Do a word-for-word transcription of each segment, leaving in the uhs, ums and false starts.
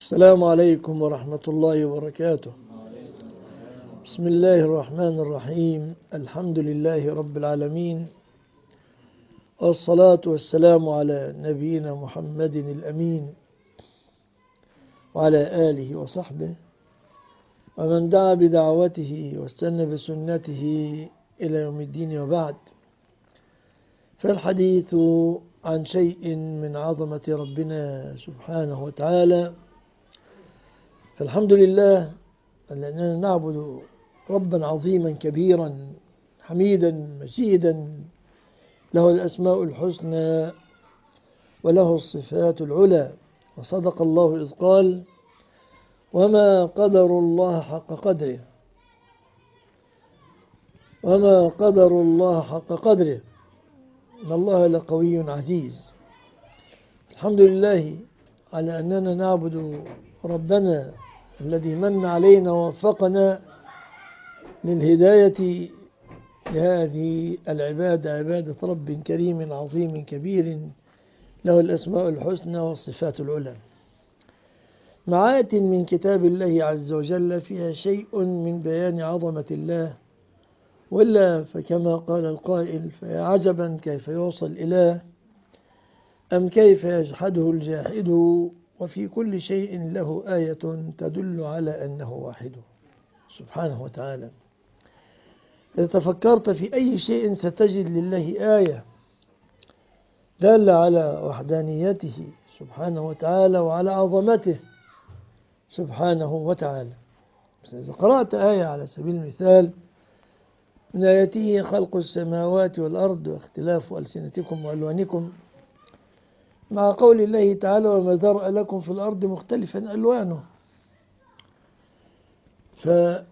السلام عليكم ورحمة الله وبركاته. بسم الله الرحمن الرحيم. الحمد لله رب العالمين، والصلاة والسلام على نبينا محمد الأمين وعلى آله وصحبه ومن دعا بدعوته واستنى بسنته إلى يوم الدين، وبعد. فالحديث عن شيء من عظمة ربنا سبحانه وتعالى. فالحمد لله أننا نعبد ربا عظيما كبيرا حميدا مجيدا، له الأسماء الحسنى وله الصفات العلى. وصدق الله إذ قال: وما قدر الله حق قدره وما قدر الله حق قدره إن الله لقوي عزيز. الحمد لله على أننا نعبد ربنا الذي من علينا ووفقنا للهداية لهذه العبادة، عبادة رب كريم عظيم كبير له الأسماء الحسنى والصفات العلى. مع آية من كتاب الله عز وجل فيها شيء من بيان عظمة الله، وإلا فكما قال القائل: فيا عجبا كيف يوصل إله أم كيف يجحده الجاحد، وفي كل شيء له آية تدل على أنه واحد سبحانه وتعالى. إذا تفكرت في أي شيء ستجد لله آية دالة على وحدانيته سبحانه وتعالى وعلى عظمته سبحانه وتعالى. إذا قرأت آية على سبيل المثال: من آياته خلق السماوات والأرض واختلاف ألسنتكم وألوانكم، مع قول الله تعالى: وما ذرأ لكم في الأرض مختلفا ألوانه. فمن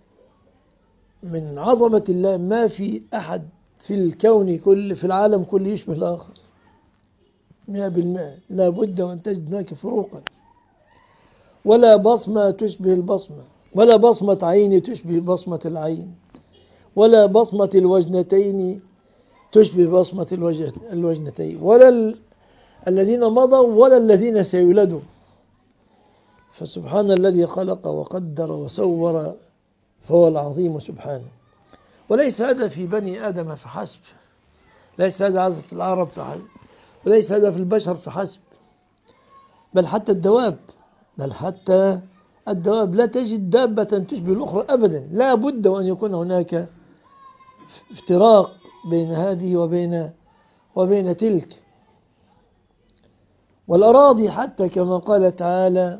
عظمة الله ما في أحد في الكون كله، في العالم كله، يشبه الآخر مئة بالمئة. لا بد وأن تجد هناك فروقا، ولا بصمة تشبه البصمة، ولا بصمة عين تشبه بصمة العين، ولا بصمة الوجنتين تشبه بصمة الوجنتين، ولا ال... الذين مضوا ولا الذين سيولدوا. فسبحان الذي خلق وقدر وسور، فهو العظيم سبحانه. وليس هذا في بني آدم فحسب، ليس هذا في العرب فحسب، وليس هذا في البشر فحسب، بل حتى الدواب بل حتى الدواب لا تجد دابة تشبه الأخرى أبدا. لا بد وأن يكون هناك افتراق بين هذه وبين وبين تلك. والأراضي حتى كما قال تعالى: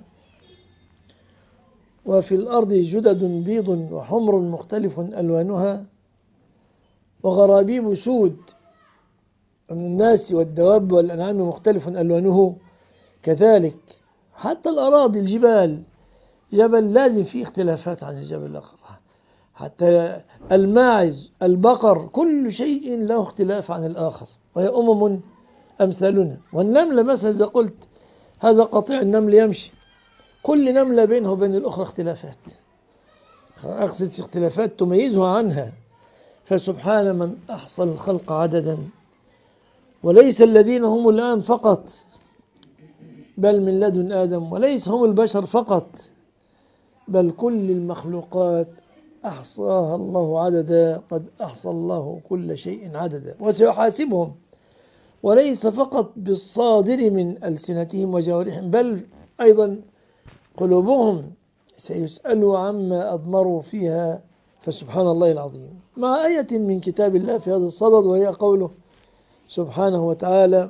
وفي الأرض جدد بيض وحمر مختلف ألوانها وغرابيب سود، من الناس والدواب والأنعام مختلف ألوانه كذلك. حتى الأراضي، الجبال، جبل لازم فيه اختلافات عن الجبل الآخر. حتى الماعز، البقر، كل شيء له اختلاف عن الآخر، وهي أمم أمثالنا. والنملة مثلا، إذا قلت هذا قطيع النمل يمشي، كل نملة بينها وبين الأخرى اختلافات، أقصد في اختلافات تميزها عنها. فسبحان من أحصى الخلق عددا، وليس الذين هم الآن فقط، بل من لدن آدم، وليس هم البشر فقط، بل كل المخلوقات أحصاها الله عددا. قد أحصى الله كل شيء عددا وسيحاسبهم، وليس فقط بالصادر من ألسنتهم وجوارحهم، بل أيضا قلوبهم سيسألوا عما أضمروا فيها. فسبحان الله العظيم. مع آية من كتاب الله في هذا الصدد، وهي قوله سبحانه وتعالى: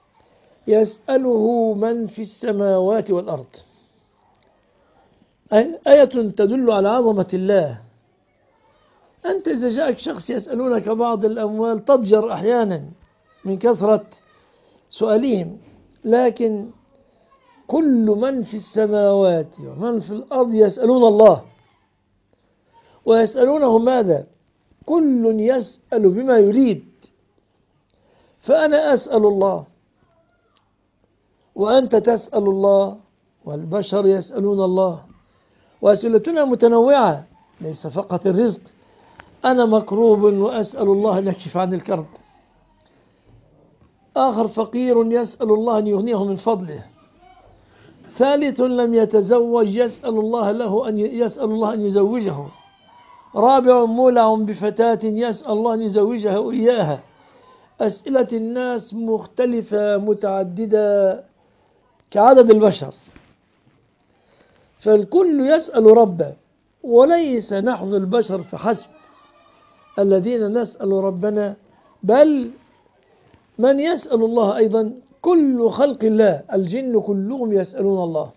يسأله من في السماوات والأرض. آية تدل على عظمة الله. أنت إذا جاءك شخص يسألونك بعض الأموال تضجر أحيانا من كثرة سؤالهم، لكن كل من في السماوات ومن في الأرض يسألون الله. ويسألونه ماذا؟ كل يسأل بما يريد. فأنا أسأل الله، وأنت تسأل الله، والبشر يسألون الله، وأسئلتنا متنوعة، ليس فقط الرزق. أنا مكروب وأسأل الله أن يكشف عن الكرب، آخر فقير يسأل الله أن يغنيه من فضله، ثالث لم يتزوج يسأل الله له أن يسأل الله أن يزوجه. رابع مولع بفتاة يسأل الله أن يزوجها إياها. أسئلة الناس مختلفة متعددة كعدد البشر، فالكل يسأل ربه، وليس نحن البشر فحسب الذين نسأل ربنا، بل من يسأل الله أيضا كل خلق الله. الجن كلهم يسألون الله،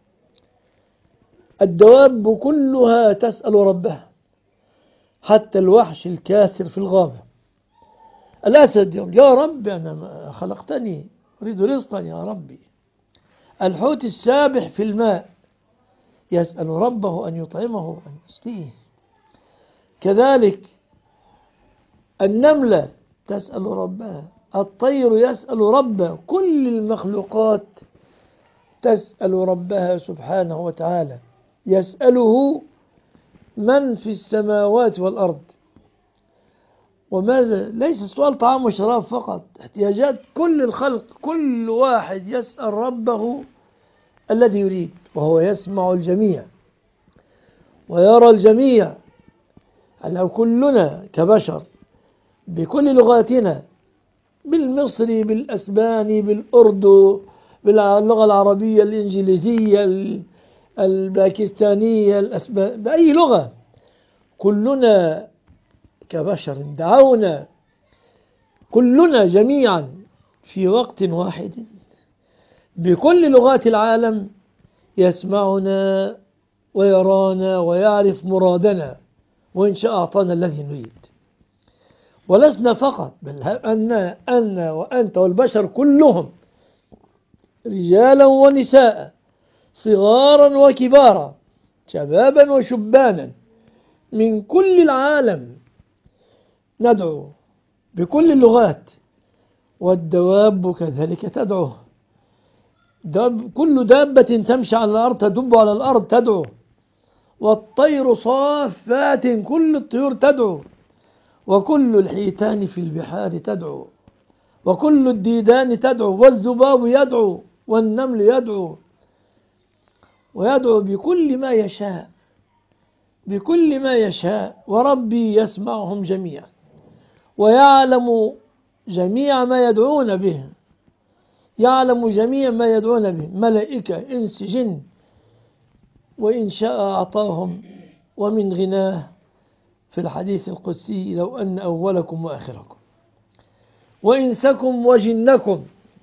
الدواب كلها تسأل ربها، حتى الوحش الكاسر في الغابة. الأسد يقول يا رب أنا خلقتني أريد رزقا يا ربي. الحوت السابح في الماء يسأل ربه أن يطعمه وأن يسقيه. كذلك النملة تسأل ربها، الطير يسأل ربه، كل المخلوقات تسأل ربها سبحانه وتعالى. يسأله من في السماوات والأرض. وماذا؟ ليس السؤال طعام وشراب فقط، احتياجات كل الخلق، كل واحد يسأل ربه الذي يريد، وهو يسمع الجميع ويرى الجميع. لو كلنا كبشر بكل لغاتنا، بالمصري بالأسباني بالأردو باللغة العربية الإنجليزية الباكستانية الأسبانية بأي لغة، كلنا كبشر دعونا كلنا جميعا في وقت واحد بكل لغات العالم يسمعنا ويرانا ويعرف مرادنا، وإن شاء أعطانا الذي نريد. ولسنا فقط، بل أنا أنا وأنت والبشر كلهم، رجالا ونساء، صغارا وكبارا، شبابا وشبانا، من كل العالم ندعو بكل اللغات. والدواب كذلك تدعو، داب كل دابة تمشي على الأرض تدب على الأرض تدعو. والطير صافات، كل الطيور تدعو. وكل الحيتان في البحار تدعو. وكل الديدان تدعو. والذباب يدعو. والنمل يدعو. ويدعو بكل ما يشاء، بكل ما يشاء. وربي يسمعهم جميعا ويعلم جميع ما يدعون به، يعلم جميع ما يدعون به، ملائكة إنس جن. وإن شاء أعطاهم. ومن غناه في الحديث القدسي لو أن أولكم وآخركم وإنسكم وجنكم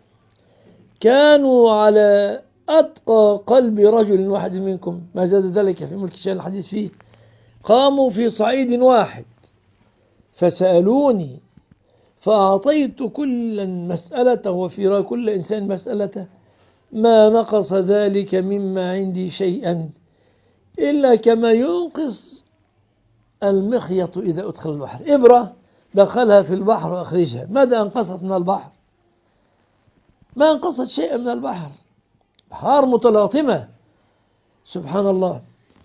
كانوا على أتقى قلب رجل واحد منكم ما زاد ذلك في ملك الشيء الحديث فيه، قاموا في صعيد واحد فسألوني فأعطيت كل مسألته وفي كل إنسان مسألته، ما نقص ذلك مما عندي شيئا إلا كما ينقص المخيط إذا أدخل البحر. إبرة دخلها في البحر وأخرجها، ماذا أنقصت من البحر؟ ما أنقصت شيئا من البحر، بحار متلاطمة سبحان الله.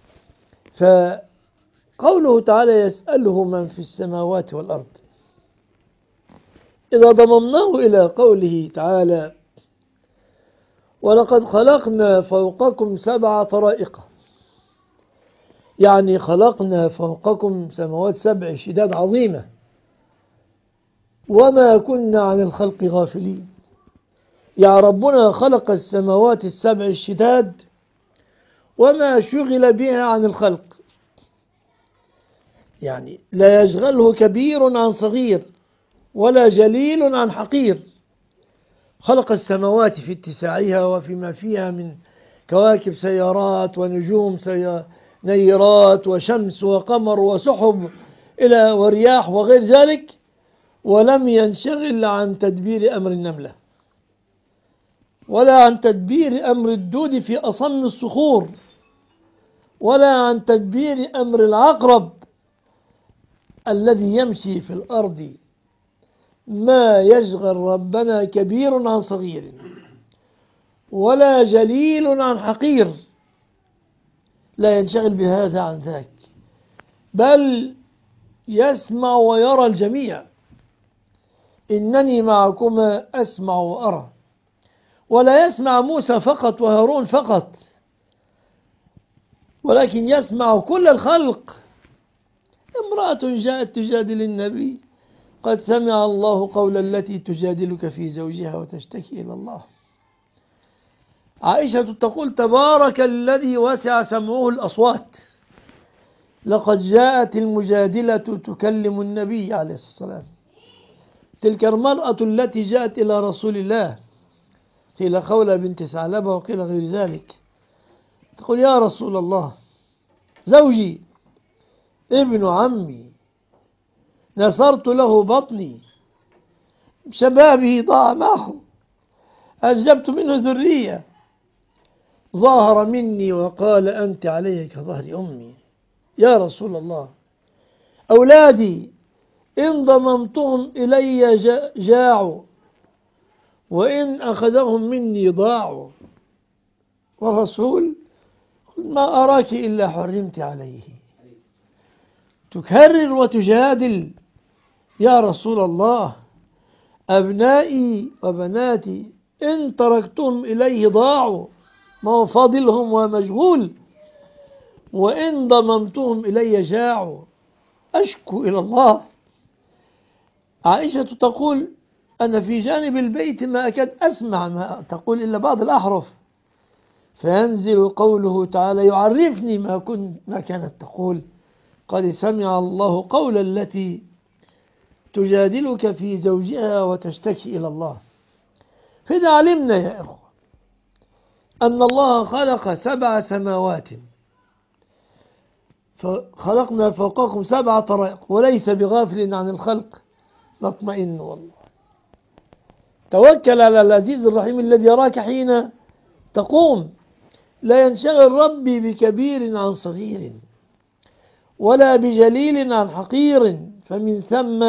فقوله تعالى يسأله من في السماوات والأرض، إذا ضممناه إلى قوله تعالى ولقد خلقنا فوقكم سبع طرائق، يعني خلقنا فوقكم سماوات سبع شداد عظيمة، وما كنا عن الخلق غافلين. يا ربنا خلق السماوات السبع الشداد وما شغل بها عن الخلق، يعني لا يشغله كبير عن صغير ولا جليل عن حقير. خلق السماوات في اتساعها وفيما فيها من كواكب سيارات ونجوم نيرات وشمس وقمر وسحب إلى ورياح وغير ذلك، ولم ينشغل عن تدبير أمر النملة ولا عن تدبير أمر الدود في أصم الصخور ولا عن تدبير أمر العقرب الذي يمشي في الأرض. ما يشغل ربنا كبير عن صغير ولا جليل عن حقير، لا ينشغل بهذا عن ذاك، بل يسمع ويرى الجميع. إنني معكما أسمع وأرى. ولا يسمع موسى فقط وهارون فقط، ولكن يسمع كل الخلق. امرأة جاءت تجادل النبي: قد سمع الله قول التي تجادلك في زوجها وتشتكي إلى الله. عائشة تقول: تبارك الذي وسع سمعه الأصوات، لقد جاءت المجادلة تكلم النبي عليه الصلاة والسلام. تلك المرأة التي جاءت إلى رسول الله، قيل خولة بنت ثعلبة وقيل غير ذلك، تقول: يا رسول الله، زوجي ابن عمي نصرت له بطني، شبابه ضاع معه، أنجبت منه ذرية، ظاهر مني وقال أنت علي كظهر أمي. يا رسول الله، أولادي إن ضممتهم إلي جاعوا، وإن أخذهم مني ضاعوا. والرسول: ما أراك إلا حرمت عليه. تكرر وتجادل: يا رسول الله، أبنائي وبناتي إن تركتهم إليه ضاعوا، ما هو فاضلهم ومشغول، وإن ضممتهم إلي جاعوا، أشكو إلى الله. عائشة تقول: أنا في جانب البيت ما أكاد أسمع ما تقول إلا بعض الأحرف، فينزل قوله تعالى يعرفني ما, كنت ما كانت تقول: قد سمع الله قول التي تجادلك في زوجها وتشتكي إلى الله. فإذا علمنا يا إخوة أن الله خلق سبع سماوات، فخلقنا فوقكم سبع طرائق، وليس بغافل عن الخلق، نطمئن والله. توكل على العزيز الرحيم الذي يراك حين تقوم. لا ينشغل ربي بكبير عن صغير، ولا بجليل عن حقير، فمن ثم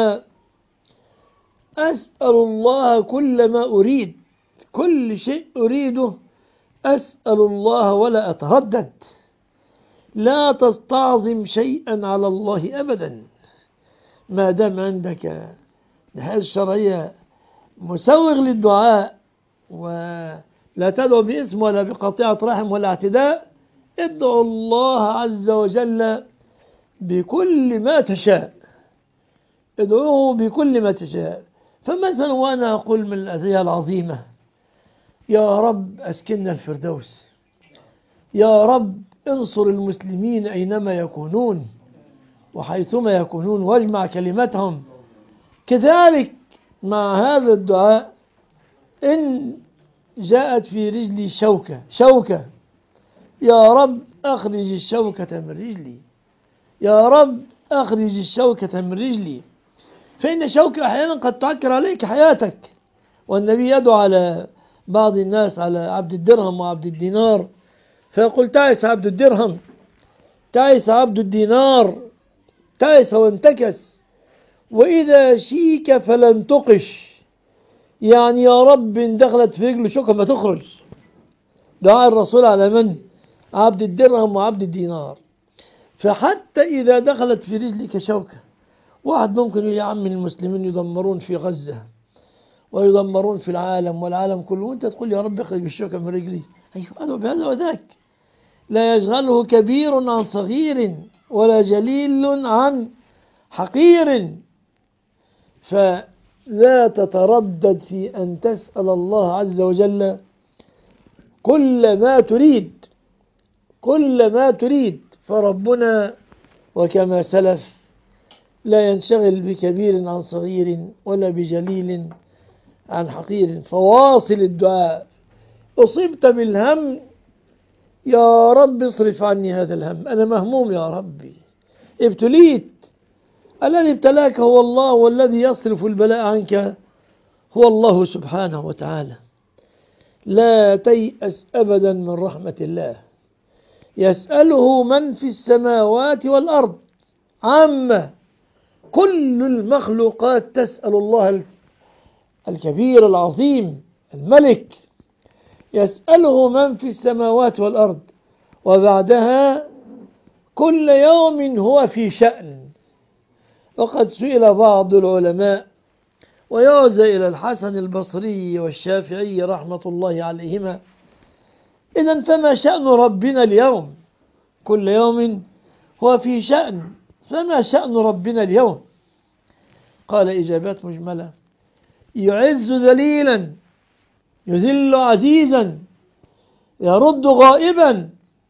أسأل الله كل ما أريد، كل شيء أريده أسأل الله ولا أتردد. لا تستعظم شيئا على الله أبدا، ما دام عندك الحياة الشرعية مسوغ للدعاء، ولا تدعو باسم ولا بقطيعة رحم ولا اعتداء. ادعو الله عز وجل بكل ما تشاء، ادعوه بكل ما تشاء. فمثلا وأنا أقول من الأذية العظيمة: يا رب أسكننا الفردوس، يا رب انصر المسلمين أينما يكونون وحيثما يكونون واجمع كلمتهم. كذلك مع هذا الدعاء: إن جاءت في رجلي شوكة شوكة يا رب أخرج الشوكة من رجلي، يا رب أخرج الشوكة من رجلي. فإن الشوكة أحيانا قد تعكر عليك حياتك. والنبي يدعو على بعض الناس على عبد الدرهم وعبد الدينار، فيقول: تعس عبد الدرهم، تعس عبد الدينار، تعس وانتكس، وإذا شيك فلن تقش. يعني يا رب إن دخلت في رجله شوكة ما تخرج. دعاء الرسول على من؟ عبد الدرهم وعبد الدينار. فحتى إذا دخلت في رجلك شوكة، واحد ممكن يقول: يا عم المسلمين يدمرون في غزة ويدمرون في العالم والعالم كله، وانت تقول يا رب اخرج الشوكة من رجلي. أيوه، أدعو بهذا وذاك. لا يشغله كبير عن صغير، ولا جليل عن حقير. فلا تتردد في أن تسأل الله عز وجل كل ما تريد، كل ما تريد. فربنا وكما سلف لا ينشغل بكبير عن صغير ولا بجليل عن حقير. فواصل الدعاء. أصبت بالهم: يا رب اصرف عني هذا الهم، أنا مهموم يا ربي، ابتليت. الذي ابتلاك هو الله، والذي يصرف البلاء عنك هو الله سبحانه وتعالى. لا تيأس أبدا من رحمة الله. يسأله من في السماوات والأرض عامة، كل المخلوقات تسأل الله الكبير العظيم الملك. يسأله من في السماوات والأرض، وبعدها كل يوم هو في شأن. وقد سئل بعض العلماء ويوزى إلى الحسن البصري والشافعي رحمة الله عليهما: إذن فما شأن ربنا اليوم؟ كل يوم هو في شأن، فما شأن ربنا اليوم؟ قال إجابات مجملة: يعز ذليلا، يذل عزيزا، يرد غائبا،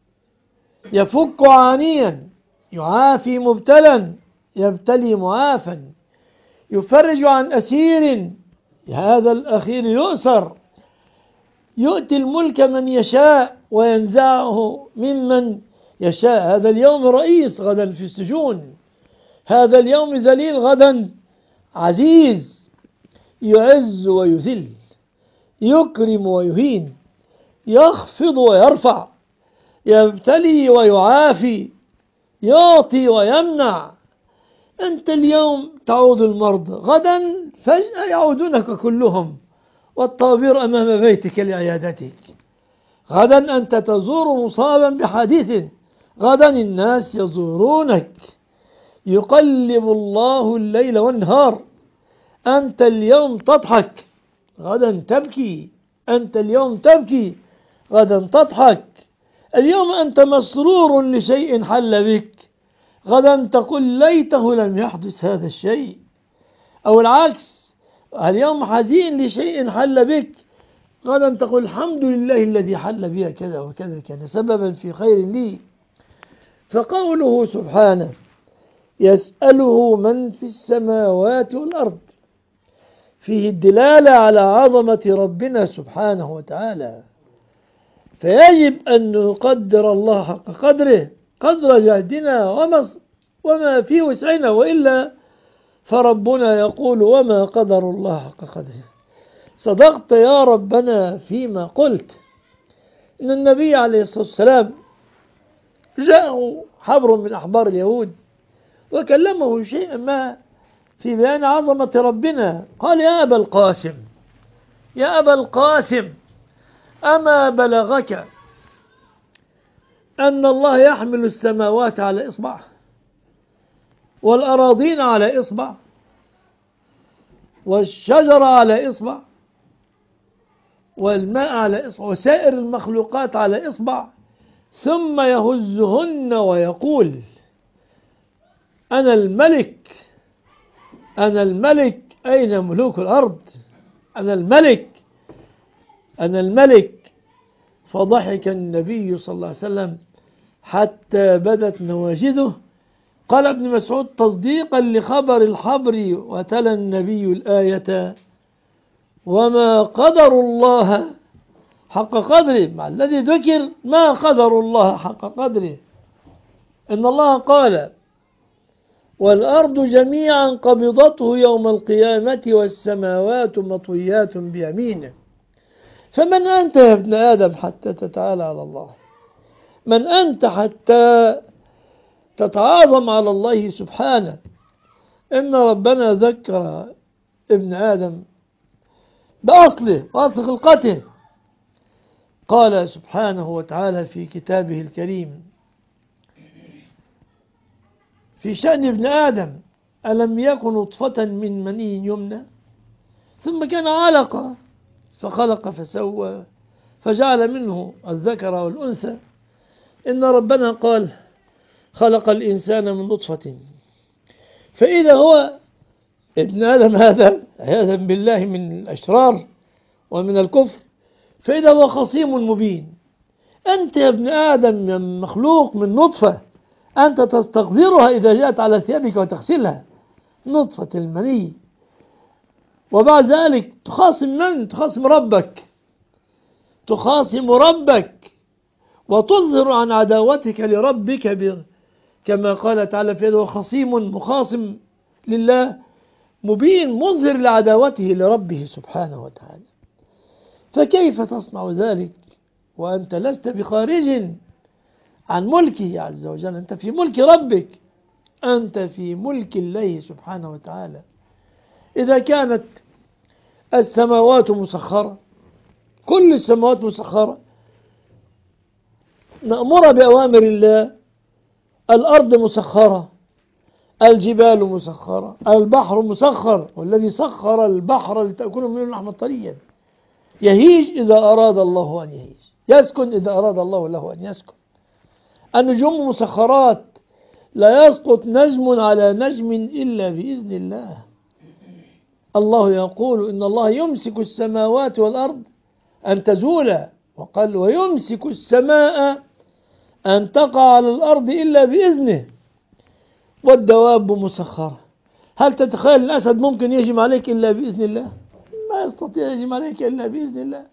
يفك عانيا، يعافي مبتلا، يبتلي معافا، يفرج عن أسير، هذا الأخير يؤسر، يؤتي الملك من يشاء وينزعه ممن يشاء. هذا اليوم رئيس، غدا في السجون. هذا اليوم ذليل، غدا عزيز. يعز ويذل، يكرم ويهين، يخفض ويرفع، يبتلي ويعافي، يعطي ويمنع. أنت اليوم تعود المرضى، غدا فجأة يعودونك كلهم والطوابير أمام بيتك لعيادتك. غدا أنت تزور مصابا بحديث، غدا الناس يزورونك. يقلب الله الليل والنهار. أنت اليوم تضحك، غدا تبكي. أنت اليوم تبكي، غدا تضحك. اليوم أنت مسرور لشيء حل بك، غدا تقول ليته لم يحدث هذا الشيء. أو العكس، اليوم حزين لشيء حل بك، غدا تقول الحمد لله الذي حل بي كذا وكذا، كان سببا في خير لي. فقوله سبحانه: يسأله من في السماوات والأرض، فيه الدلالة على عظمة ربنا سبحانه وتعالى. فيجب أن نقدر الله حق قدره، قدر جهدنا وما, وما في وسعنا، وإلا فربنا يقول: وما قدر الله حق قدره. صدقت يا ربنا فيما قلت. إن النبي عليه الصلاة والسلام جاءه حبر من أحبار اليهود وكلمه شيئا ما في بيان عظمة ربنا. قال: يا أبا القاسم، يا أبا القاسم، أما بلغك أن الله يحمل السماوات على إصبع، والأراضين على إصبع، والشجر على إصبع، والماء على إصبع، وسائر المخلوقات على إصبع، ثم يهزهن ويقول: أنا الملك، أنا الملك، أين ملوك الأرض؟ أنا الملك، أنا الملك. فضحك النبي صلى الله عليه وسلم حتى بدت نواجذه. قال ابن مسعود تصديقا لخبر الحبر، وتلا النبي الآية: وما قدر الله حق قدره. مع الذي ذكر ما قدر الله حق قدره. إن الله قال: والأرض جميعا قبضته يوم القيامة والسماوات مطويات بيمينه. فمن أنت يا ابن آدم حتى تتعالى على الله؟ من أنت حتى تتعاظم على الله سبحانه؟ إن ربنا ذكر ابن آدم بأصله وأصل خلقته. قال سبحانه وتعالى في كتابه الكريم في شأن ابن آدم: ألم يكن نطفة من مني يمنى ثم كان علقة فخلق فسوى فجعل منه الذكر والأنثى. إن ربنا قال: خلق الإنسان من نطفة، فإذا هو ابن آدم هذا عياذا بالله من الأشرار ومن الكفر، فإذا هو خصيم مبين. أنت يا ابن آدم مخلوق من نطفة، أنت تستقذرها إذا جاءت على ثيابك وتغسلها، نطفة المني. وبعد ذلك تخاصم من؟ تخاصم ربك، تخاصم ربك وتظهر عن عداوتك لربك، كما قال تعالى: فإذا خصيم مخاصم لله مبين، مظهر لعداوته لربه سبحانه وتعالى. فكيف تصنع ذلك وأنت لست بخارج عن ملكه عز وجل؟ أنت في ملك ربك، أنت في ملك الله سبحانه وتعالى. إذا كانت السماوات مسخرة، كل السماوات مسخرة، مأمورة بأوامر الله، الأرض مسخرة، الجبال مسخرة، البحر مسخر، والذي سخر البحر لتأكلوا منه لحما طريا، يهيج إذا أراد الله أن يهيج، يسكن إذا أراد الله له أن يسكن. النجوم مسخرات، لا يسقط نجم على نجم إلا بإذن الله. الله يقول إن الله يمسك السماوات والأرض أن تزولا، وقال ويمسك السماء أن تقع على الأرض إلا بإذنه. والدواب مسخرة، هل تتخيل الأسد ممكن يهجم عليك إلا بإذن الله؟ ما يستطيع يهجم عليك إلا بإذن الله،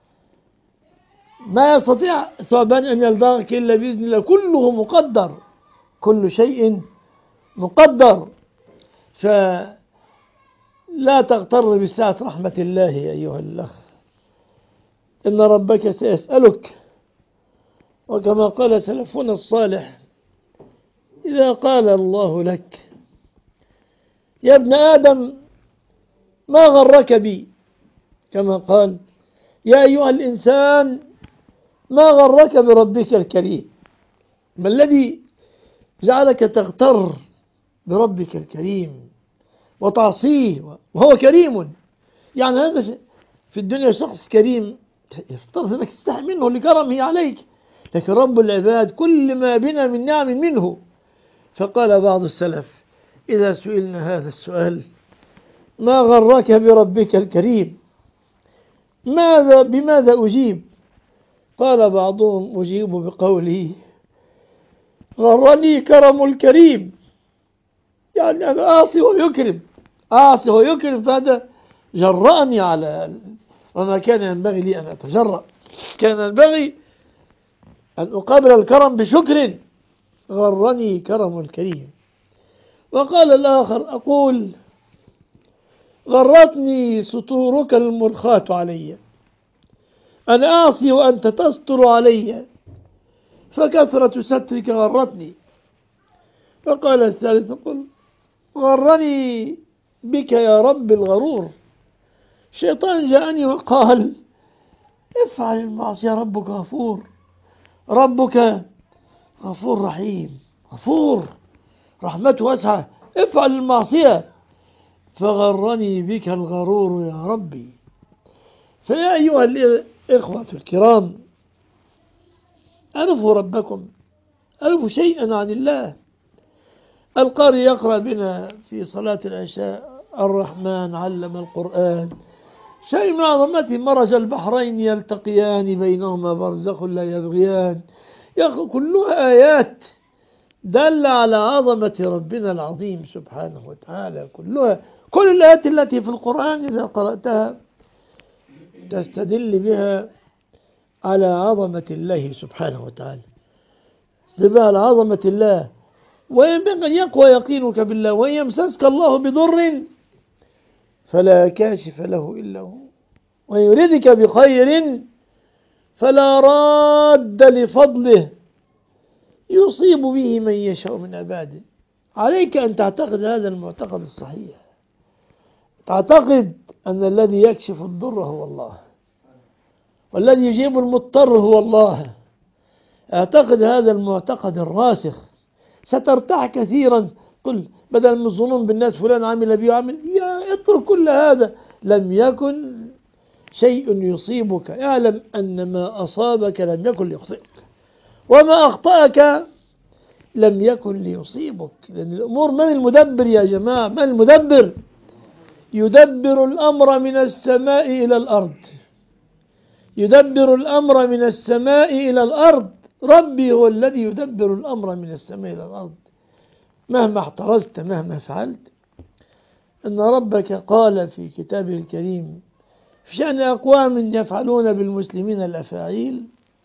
ما يستطيع ثعبان أن يلدغك إلا بإذن الله. كله مقدر، كل شيء مقدر. فلا تغتر بسعة رحمة الله يا أيها الأخ، إن ربك سيسألك. وكما قال سلفنا الصالح إذا قال الله لك يا ابن آدم ما غرك بي، كما قال يا أيها الإنسان ما غرك بربك الكريم، ما الذي جعلك تغتر بربك الكريم وتعصيه وهو كريم؟ يعني هذا في الدنيا شخص كريم يفترض أنك تستحي منه لكرمه عليك، لكن رب العباد كل ما بنا من نعم منه. فقال بعض السلف إذا سئلنا هذا السؤال ما غرك بربك الكريم ماذا بماذا أجيب؟ قال بعضهم أجيب بقوله غرني كرم الكريم، يعني أنا أعصي ويكرم، أعصي ويكرم، فهذا جرأني على وما كان ينبغي لي أن أتجرأ، كان ينبغي أن أقابل الكرم بشكر، غرني كرم الكريم. وقال الآخر أقول غرتني سطورك المرخاة علي، أنا أعصي وأنت تستر علي فكثرة سترك غرتني. فقال الثالث قل غرني بك يا رب الغرور، الشيطان جاءني وقال افعل المعصية ربك غفور، ربك غفور رحيم، غفور رحمته واسعة، افعل المعصية، فغرني بك الغرور يا ربي. فيا أيها الإخوة الكرام أعرفوا ربكم، أعرفوا شيئا عن الله. القارئ يقرأ بنا في صلاة العشاء الرحمن علم القرآن، شيء من عظمته مرج البحرين يلتقيان بينهما برزخ لا يبغيان، كلها آيات دل على عظمة ربنا العظيم سبحانه وتعالى، كلها كل الآيات التي في القرآن إذا قرأتها تستدل بها على عظمة الله سبحانه وتعالى، تستدل على عظمة الله. وينبغي أن يقوى يقينك بالله، وإن يمسسك الله بضر فلا كاشف له إلا هو، وإن يردك بخير فلا راد لفضله يصيب به من يشاء من عباده. عليك أن تعتقد هذا المعتقد الصحيح، تعتقد أن الذي يكشف الضر هو الله، والذي يجيب المضطر هو الله. اعتقد هذا المعتقد الراسخ، سترتاح كثيرا. قل بدل من الظنون بالناس فلان عمل بي وعمل، يا اترك كل هذا، لم يكن شيء يصيبك، اعلم أن ما أصابك لم يكن ليخطئك، وما أخطأك لم يكن ليصيبك. لأن الأمور من المدبر يا جماعة؟ من المدبر؟ يدبر الأمر من السماء إلى الأرض، يدبر الأمر من السماء إلى الأرض. ربي هو الذي يدبر الأمر من السماء إلى الأرض. مهما احترزت مهما فعلت، إن ربك قال في كتابه الكريم في شأن أقوام يفعلون بالمسلمين الأفاعيل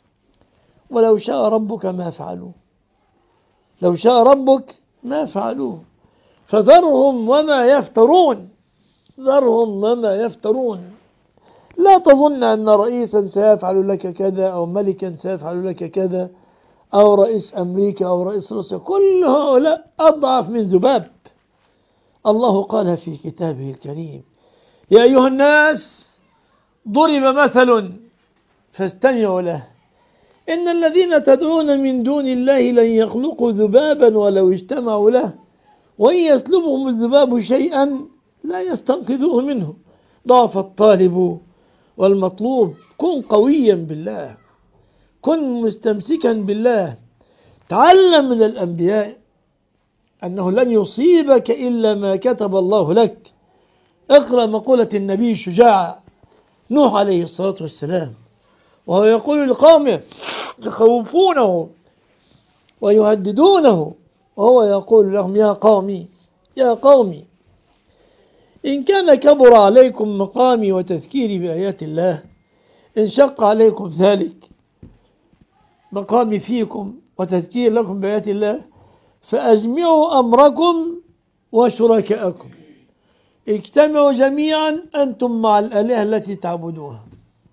ولو شاء ربك ما فعلوه، لو شاء ربك ما فعلوه، فذرهم وما يفترون، ذرهم وما يفترون. لا تظن أن رئيسا سيفعل لك كذا، أو ملكا سيفعل لك كذا، أو رئيس أمريكا أو رئيس روسيا، كل هؤلاء أضعف من ذباب. الله قال في كتابه الكريم يا أيها الناس ضرب مثل فاستمعوا له إن الذين تدعون من دون الله لن يخلقوا ذبابا ولو اجتمعوا له وإن يسلبهم الذباب شيئا لا يستنقذوه منه، ضعف الطالب والمطلوب. كن قويا بالله، كن مستمسكا بالله. تعلم من الأنبياء أنه لن يصيبك إلا ما كتب الله لك. اقرأ مقولة النبي الشجاع نوح عليه الصلاة والسلام، وهو يقول لقومه يخوفونه ويهددونه، وهو يقول لهم يا قومي يا قومي إن كان كبر عليكم مقامي وتذكيري بآيات الله، إن شق عليكم ذلك مقامي فيكم وتذكير لكم بآيات الله، فأجمعوا أمركم وشركاءكم، اجتمعوا جميعا أنتم مع الآلهة التي تعبدوها،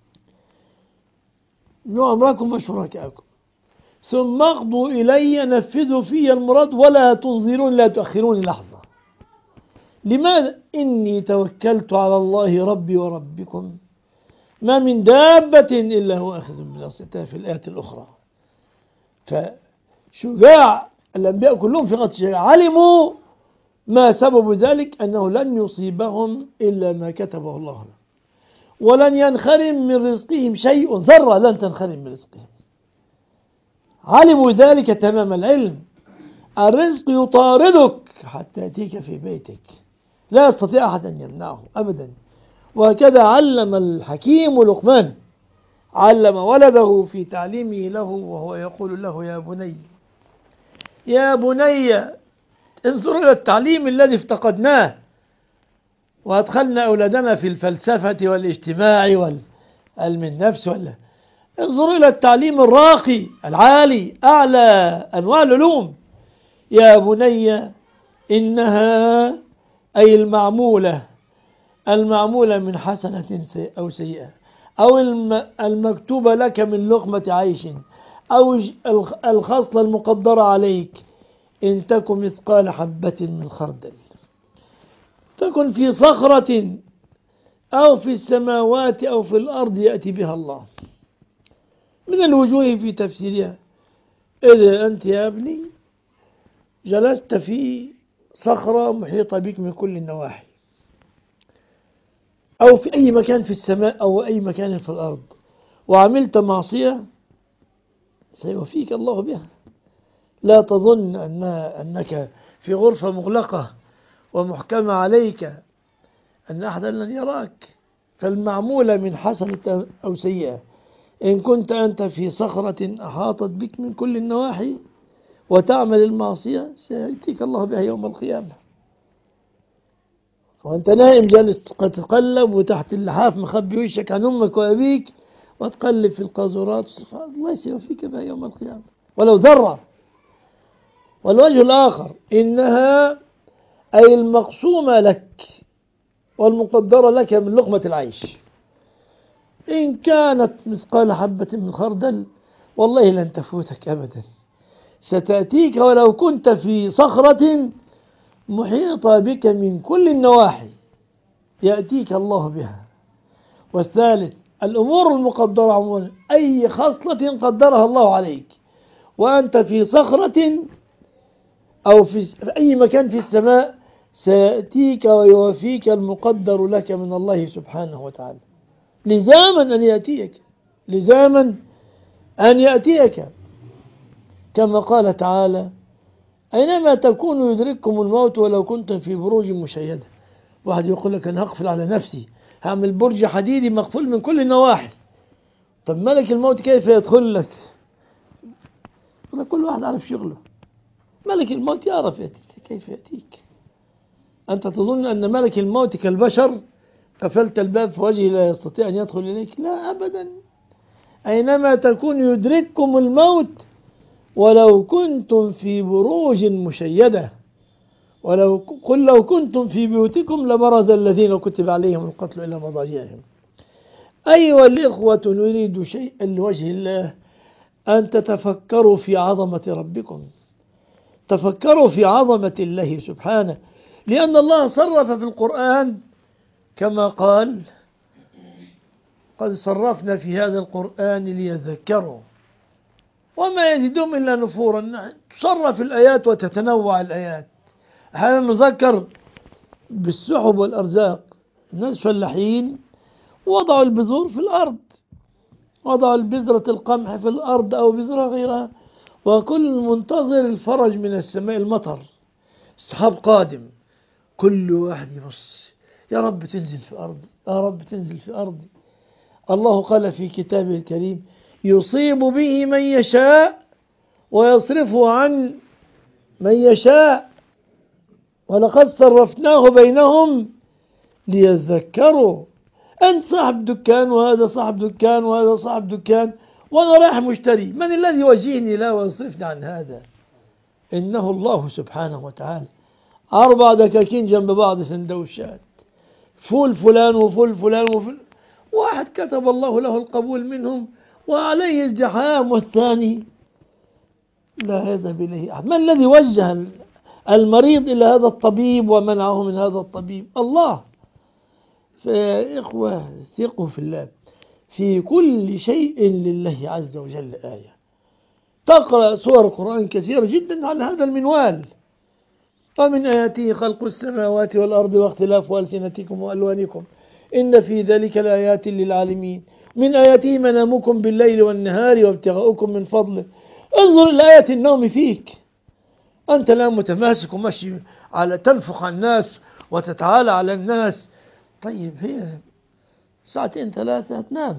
اجمعوا أمركم وشركاءكم، ثم اقضوا إلي، نفذوا في المراد ولا تنظرون لا تؤخرون لحظة. لماذا؟ إني توكلت على الله ربي وربكم ما من دابة إلا هو أخذ بناصيتها في الآية الأخرى. فشجاع الأنبياء كلهم في غاية الشجاعة، علموا ما سبب ذلك، أنه لن يصيبهم إلا ما كتبه الله لهم، ولن ينخرم من رزقهم شيء، ذرة لن تنخرم من رزقهم. علموا ذلك تمام العلم. الرزق يطاردك حتى يأتيك في بيتك، لا يستطيع أحد أن يمنعه أبدا. وهكذا علم الحكيم لقمان، علم ولده في تعليمه له وهو يقول له يا بني يا بني انظر إلى التعليم الذي افتقدناه، وأدخلنا أولادنا في الفلسفة والاجتماع والعلم النفس ولا انظروا إلى التعليم الراقي العالي، أعلى أنواع العلوم. يا بني إنها أي المعمولة، المعمولة من حسنة أو سيئة، أو المكتوبة لك من لقمة عيش، أو الخصلة المقدرة عليك، إن تكن مثقال حبة من خردل تكن في صخرة أو في السماوات أو في الأرض يأتي بها الله. من الوجوه في تفسيرها، إذا أنت يا ابني جلست في صخرة محيطة بك من كل النواحي، أو في أي مكان في السماء أو أي مكان في الأرض، وعملت معصية سيوفيك الله بها. لا تظن أنها أنك في غرفة مغلقة ومحكمة عليك أن أحدا لن يراك. فالمعمولة من حسنة أو سيئة، إن كنت أنت في صخرة أحاطت بك من كل النواحي وتعمل المعصية سيأتيك الله بها يوم القيامة. وأنت نائم جالس تتقلب وتحت اللحاف مخبي وشك عن أمك وأبيك وتقلب في القاذورات، الله سيوفيك بها يوم القيامة ولو ذرة. والوجه الآخر إنها أي المقسومة لك والمقدرة لك من لقمة العيش، إن كانت مثقال حبة من خردل والله لن تفوتك أبدا، ستأتيك ولو كنت في صخرة محيطة بك من كل النواحي يأتيك الله بها. والثالث الأمور المقدرة عموما، أي خصلة قدرها الله عليك وأنت في صخرة أو في أي مكان في السماء سيأتيك ويوفيك المقدر لك من الله سبحانه وتعالى، لزاما أن يأتيك، لزاما أن يأتيك، كما قال تعالى أينما تكونوا يدرككم الموت ولو كنتم في بروج مشيدة. واحد يقول لك أنا هقفل على نفسي، هعمل برج حديدي مقفول من كل النواحي. طب ملك الموت كيف يدخل لك؟ كل واحد عارف شغله. ملك الموت يعرف يأتيك كيف يأتيك. أنت تظن أن ملك الموت كالبشر قفلت الباب في وجهه لا يستطيع أن يدخل إليك؟ لا أبدا. أينما تكون يدرككم الموت ولو كنتم في بروج مشيدة، ولو قل لو كنتم في بيوتكم لبرز الذين كتب عليهم القتل إلى مضاجعهم. أيها الإخوة نريد شيئا لوجه الله، أن تتفكروا في عظمة ربكم، تفكروا في عظمة الله سبحانه، لأن الله صرف في القرآن كما قال قد صرفنا في هذا القرآن ليذكروا وما يزيدهم إلا نفورا. تصرف الآيات وتتنوع الآيات، أحيانا نذكر بالسحب والأرزاق. الناس فلاحين وضعوا البذور في الأرض، وضعوا البذرة القمح في الأرض أو بذرة غيرها، وكل منتظر الفرج من السماء، المطر، السحاب قادم، كل واحد يبص يا رب تنزل في أرضي، يا رب تنزل في أرضي. الله قال في كتابه الكريم يصيب به من يشاء ويصرفه عن من يشاء، ولقد صرفناه بينهم ليذكروا. أنت صاحب دكان وهذا صاحب دكان وهذا صاحب دكان، وأنا رايح مشتري، من الذي يوجهني لا ويصرفني عن هذا؟ إنه الله سبحانه وتعالى. أربع دكاكين جنب بعض سندوتشات، فول فلان وفول فلان وفول، واحد كتب الله له القبول منهم وعليه ازدحام، والثاني لا يذهب إليه أحد. من الذي وجه المريض إلى هذا الطبيب ومنعه من هذا الطبيب؟ الله. فإخوة ثقوا في الله، في كل شيء لله عز وجل آية. تقرأ سور القرآن كثيرة جدا على هذا المنوال. ومن آياته خلق السماوات والأرض واختلاف ألسنتكم وألوانكم إن في ذلك لآيات للعالمين. من آياته منامكم بالليل والنهار وابتغاؤكم من فضله. انظر إلى آية النوم فيك، أنت لا متماسك ومشي على تنفخ على الناس وتتعالى على الناس. طيب هي ساعتين ثلاثة تنام.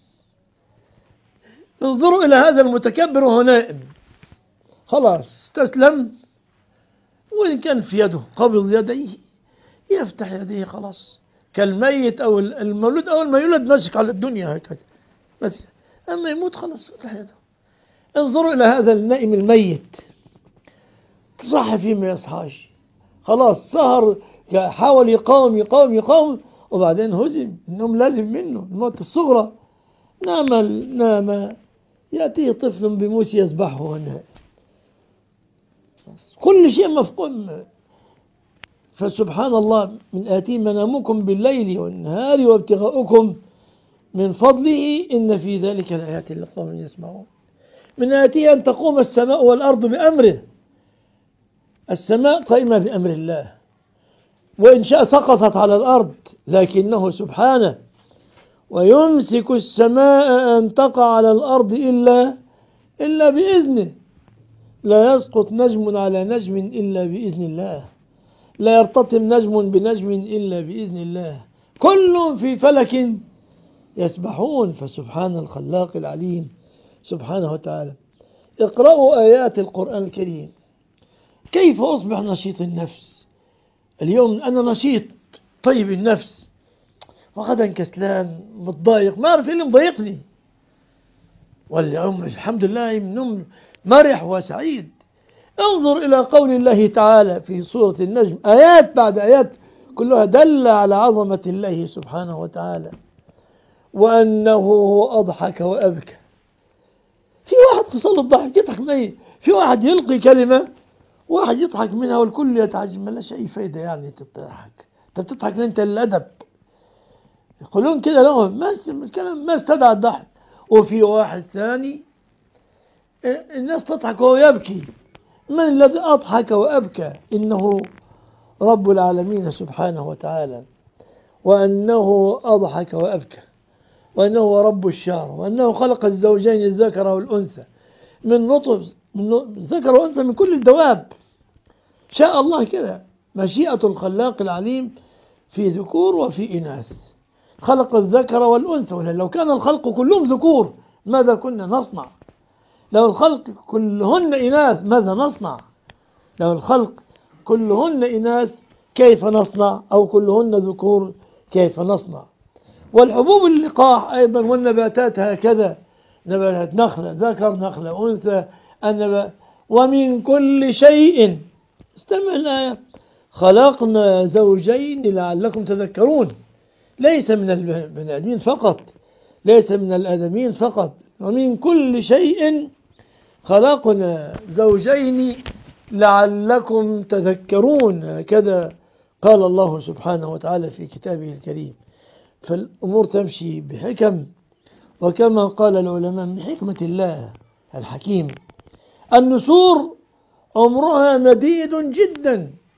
انظروا إلى هذا المتكبر وهو نائم، خلاص استسلم، وإن كان في يده قبض يديه يفتح يديه خلاص، كالميت أو المولود أول ما يولد ماسك على الدنيا هكذا، بس أما يموت خلاص فتح يده. انظروا إلى هذا النائم الميت، صح فيه ما يصحاش، خلاص سهر، حاول يقاوم يقاوم يقاوم وبعدين هزم، النوم لازم منه، الموت الصغرى. نام نام يأتيه طفل بموس يذبحه ونام. كل شيء مفقود. فسبحان الله، من آتيه منامكم بالليل والنهار وابتغاؤكم من فضله إن في ذلك لآيات لقوم يسمعون. من آتيه أن تقوم السماء والأرض بأمره. السماء قائمة بأمر الله، وإن شاء سقطت على الأرض، لكنه سبحانه ويمسك السماء أن تقع على الأرض إلا إلا بإذنه. لا يسقط نجم على نجم إلا بإذن الله، لا يرتطم نجم بنجم إلا بإذن الله، كل في فلك يسبحون. فسبحان الخلاق العليم سبحانه وتعالى. اقرأوا آيات القرآن الكريم. كيف أصبح نشيط النفس؟ اليوم أنا نشيط طيب النفس، وغدا كسلان متضايق، ما أعرف إيه اللي مضايقني، واليوم الحمد لله نوم مرح وسعيد. انظر إلى قول الله تعالى في سورة النجم، آيات بعد آيات كلها دل على عظمة الله سبحانه وتعالى. وأنه أضحك وأبكى. في واحد تصل الضحك يضحك منه، في واحد يلقي كلمة واحد يضحك منها والكل يتعجب، ما لهاش أي فايدة يعني تضحك، أنت بتضحك أنت الأدب، يقولون كده لهم، ما الكلام ما استدعى الضحك. وفي واحد ثاني الناس تضحك وهو يبكي، من الذي أضحك وأبكى؟ إنه رب العالمين سبحانه وتعالى. وأنه أضحك وأبكى، وأنه هو رب الشهر، وأنه خلق الزوجين الذكر والأنثى من نطف، من ذكر وأنثى من كل الدواب. شاء الله كده، مشيئة الخلاق العليم في ذكور وفي إناث. خلق الذكر والأنثى، لو كان الخلق كلهم ذكور ماذا كنا نصنع؟ لو الخلق كلهن إناث ماذا نصنع؟ لو الخلق كلهن إناث كيف نصنع؟ أو كلهن ذكور كيف نصنع؟ والحبوب اللقاح أيضا والنباتات هكذا، نباتات نخلة ذكر نخلة أنثى النبات. ومن كل شيء، استمع الآية، خلقنا زوجين لعلكم تذكرون. ليس من البني آدمين فقط، ليس من الآدمين فقط، ومن كل شيء خلقنا زوجين لعلكم تذكرون، هكذا قال الله سبحانه وتعالى في كتابه الكريم. فالأمور تمشي بحكم، وكما قال العلماء من حكمة الله الحكيم النسور عمرها مديد جدا،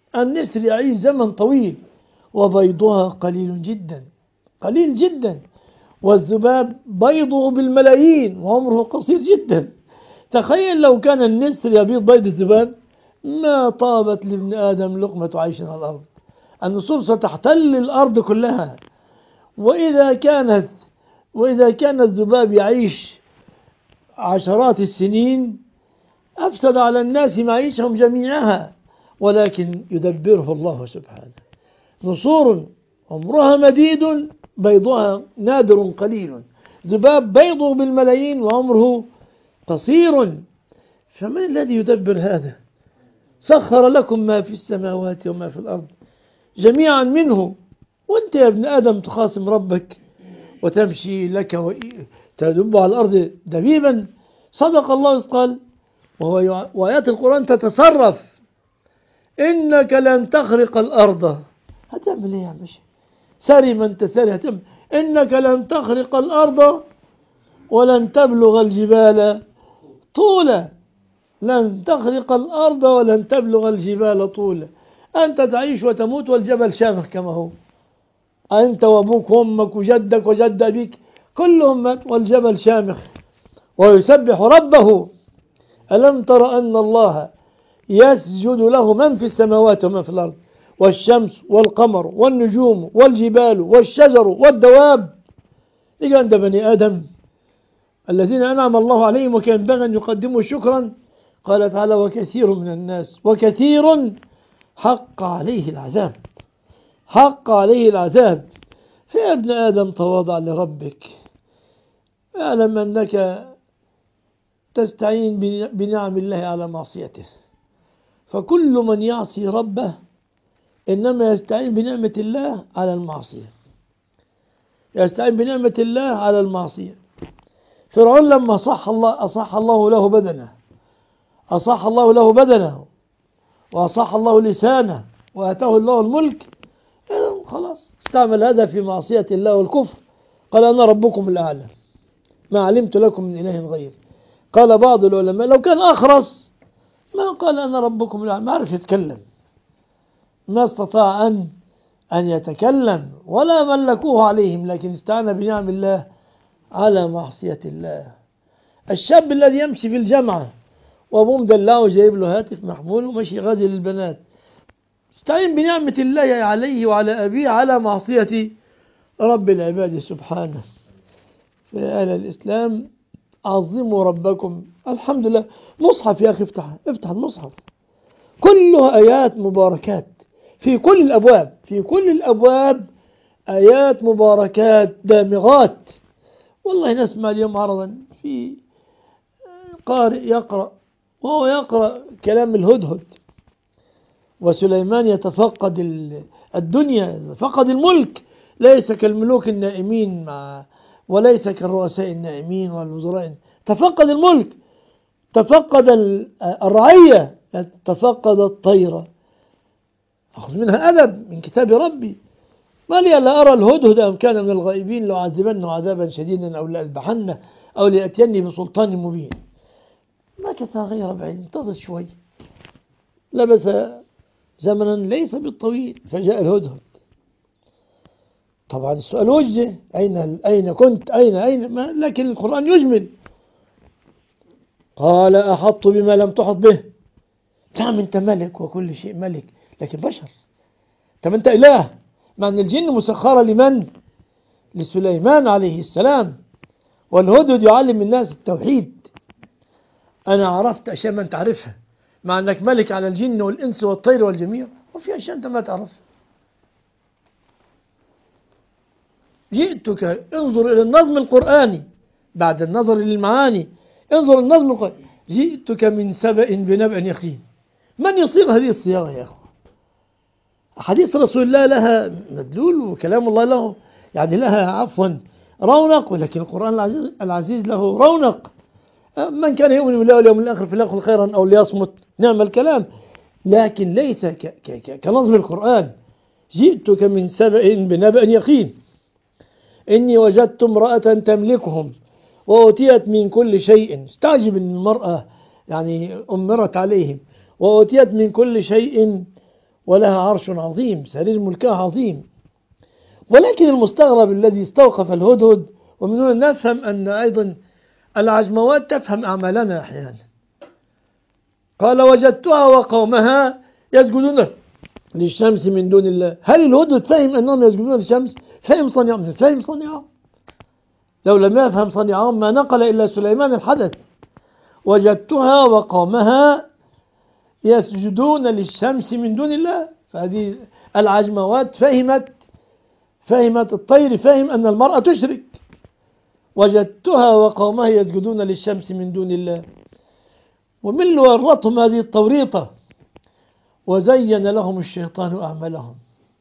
النسر يعيش زمن طويل وبيضها قليل جدا، قليل جدا. والذباب بيضه بالملايين وعمره قصير جدا. تخيل لو كان النسر يبيض بيض الذباب ما طابت لابن آدم لقمة عيش على الأرض. النسور ستحتل الأرض كلها. وإذا كانت وإذا كان الذباب يعيش عشرات السنين أفسد على الناس معيشهم جميعها، ولكن يدبره الله سبحانه. نسور عمرها مديد بيضها نادر قليل، ذباب بيضه بالملايين وعمره قصير. فمن الذي يدبر هذا؟ سخر لكم ما في السماوات وما في الأرض جميعا منه، وانت يا ابن آدم تخاصم ربك وتمشي لك وتدب على الأرض دبيبا. صدق الله إذ قال، وهو وآيات القرآن تتصرف: إنك لن تخرق الأرض. هتعمل إيه يا مشي؟ سري من تسري هتعمل. إنك لن تخرق الأرض ولن تبلغ الجبال طولا. لن تخرق الأرض ولن تبلغ الجبال طولا. أنت تعيش وتموت والجبل شامخ كما هو. أنت وأبوك وأمك وجدك وجد أبيك كلهم مات والجبل شامخ ويسبح ربه. ألم تر أن الله يسجد له من في السماوات ومن في الأرض، والشمس والقمر والنجوم والجبال والشجر والدواب. إذا عند بني آدم الذين أنعم الله عليهم وكان ينبغي أن يقدموا شكرا، قال تعالى: وكثير من الناس وكثير حق عليه العذاب. حق عليه العذاب. فيا ابن آدم تواضع لربك، اعلم أنك تستعين بنعم الله على معصيته. فكل من يعصي ربه إنما يستعين بنعمة الله على المعصية، يستعين بنعمة الله على المعصية. فرعون لما صح الله أصح الله له بدنه، أصح الله له بدنه وأصح الله لسانه وآتاه الله الملك، خلاص استعمل هذا في معصية الله والكفر. قال: أنا ربكم الأعلى ما علمت لكم من إله غير. قال بعض العلماء: لو كان أخرس ما قال أنا ربكم الأعلى، ما عرف يتكلم، ما استطاع أن أن يتكلم ولا ملكوه عليهم، لكن استعان بنعم الله على معصية الله. الشاب الذي يمشي في الجامعة وأبوه مدلعه وجايب له هاتف محمول ومشي غازي للبنات، استعين بنعمة الله عليه وعلى أبيه على معصية رب العباد سبحانه. في أهل الإسلام عظموا ربكم. الحمد لله. مصحف يا أخي، افتح افتح المصحف، كله آيات مباركات في كل الأبواب، في كل الأبواب آيات مباركات دامغات. والله نسمع اليوم عرضا في قارئ يقرأ وهو يقرأ كلام الهدهد، وسليمان يتفقد الدنيا، فقد الملك، ليس كالملوك النائمين مع وليس كالرؤساء النائمين والوزراء. تفقد الملك، تفقد الرعية، تفقد الطيرة. أخذ منها أدب من كتاب ربي. ما لي لا أرى الهدهد أم كان من الغائبين لأعذبنه عذابا شديدا أو لأذبحنه أو ليأتيني بسلطان مبين. ما كثر غير بعيد، انتظر شوي. لبس زمنا ليس بالطويل فجاء الهدهد. طبعا السؤال وجه: أين أين كنت أين أين ما، لكن القرآن يجمل. قال: أحط بما لم تحط به. نعم أنت ملك وكل شيء ملك، لكن بشر. طب أنت إله. مع أن الجن مسخرة لمن؟ لسليمان عليه السلام. والهدهد يعلم الناس التوحيد. أنا عرفت أشياء ما أنت عارفها، مع أنك ملك على الجن والإنس والطير والجميع، وفي أشياء أنت ما تعرفها. جئتك انظر إلى النظم القرآني بعد النظر للمعاني. انظر النظم القرآني: جئتك من سبأ بنبأ يقين. من يصيغ هذه الصياغة يا أخوة؟ حديث رسول الله لها مدلول وكلام الله له يعني لها عفوا رونق، ولكن القرآن العزيز, العزيز له رونق. من كان يؤمن بالله واليوم الآخر فليقل خيرا أو ليصمت، نعم الكلام، لكن ليس ك ك ك كنظم القرآن. جئتك من سبأ بنبأ يقين إني وجدت امرأة تملكهم وأوتيت من كل شيء. استعجب أن المرأة يعني أمرت عليهم وأوتيت من كل شيء ولها عرش عظيم، سرير ملكها عظيم. ولكن المستغرب الذي استوقف الهدهد، ومن هنا نفهم أن أيضا العجموات تفهم أعمالنا أحيانا. قال وجدتها وقومها يسجدون للشمس من دون الله. هل الهدهد فهم أنهم يسجدون للشمس؟ فهم صنيعهم؟ فهم صنيعهم. لو لم يفهم صنيعهم ما نقل إلا سليمان الحدث. وجدتها وقومها يسجدون للشمس من دون الله. فهذه العجموات فهمت فهمت الطير فهم أن المرأة تشرك. وجدتها وقومها يسجدون للشمس من دون الله. ومن اللي ورطهم هذه التوريطة؟ وزين لهم الشيطان أعمالهم.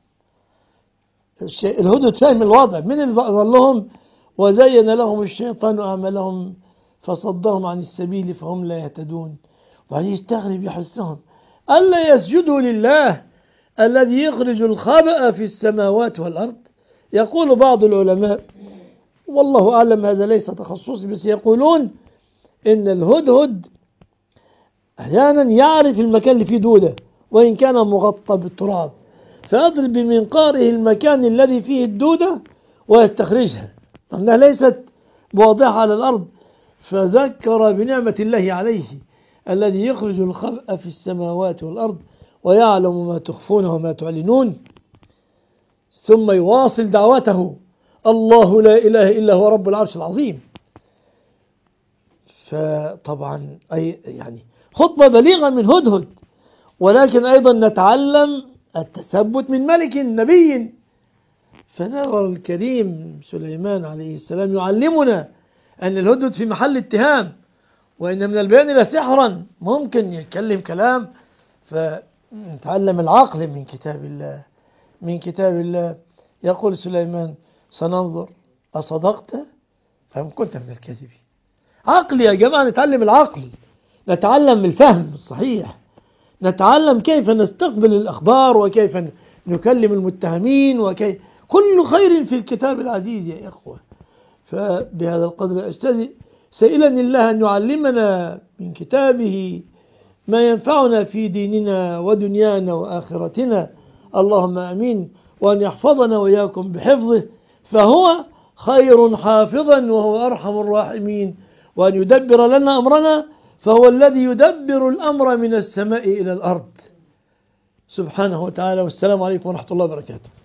الهدهد فهم الوضع. من اللي ظلهم؟ وزين لهم الشيطان أعمالهم فصدهم عن السبيل فهم لا يهتدون. وبعدين يستغرب يحسهم ألا يسجدوا لله الذي يخرج الخبأ في السماوات والأرض. يقول بعض العلماء والله أعلم هذا ليس تخصصي، بس يقولون إن الهدهد أحيانا يعرف المكان اللي فيه دودة وإن كان مغطى بالتراب، فيضرب بمنقاره المكان الذي فيه الدودة ويستخرجها، أنها ليست واضحة على الأرض. فذكر بنعمة الله عليه الذي يخرج الخبأ في السماوات والأرض ويعلم ما تخفون وما تعلنون. ثم يواصل دعوته الله لا إله إلا هو رب العرش العظيم. فطبعا أي يعني خطبة بليغة من هدهد، ولكن أيضا نتعلم التثبت من ملك نبي. فنرى الكريم سليمان عليه السلام يعلمنا أن الهدهد في محل اتهام، وإن من البيان لسحرا، ممكن يتكلم كلام. فنتعلم العقل من كتاب الله من كتاب الله. يقول سليمان سننظر أصدقت أم كنت من الكاذبين. عقل يا جماعة، نتعلم العقل، نتعلم الفهم الصحيح، نتعلم كيف نستقبل الأخبار وكيف نكلم المتهمين، وكيف كل خير في الكتاب العزيز يا إخوة. فبهذا القدر أستاذ سائلا الله أن يعلمنا من كتابه ما ينفعنا في ديننا ودنيانا وآخرتنا، اللهم آمين. وأن يحفظنا وإياكم بحفظه فهو خير حافظا وهو أرحم الراحمين. وأن يدبر لنا أمرنا فهو الذي يدبر الأمر من السماء إلى الأرض سبحانه وتعالى. والسلام عليكم ورحمة الله وبركاته.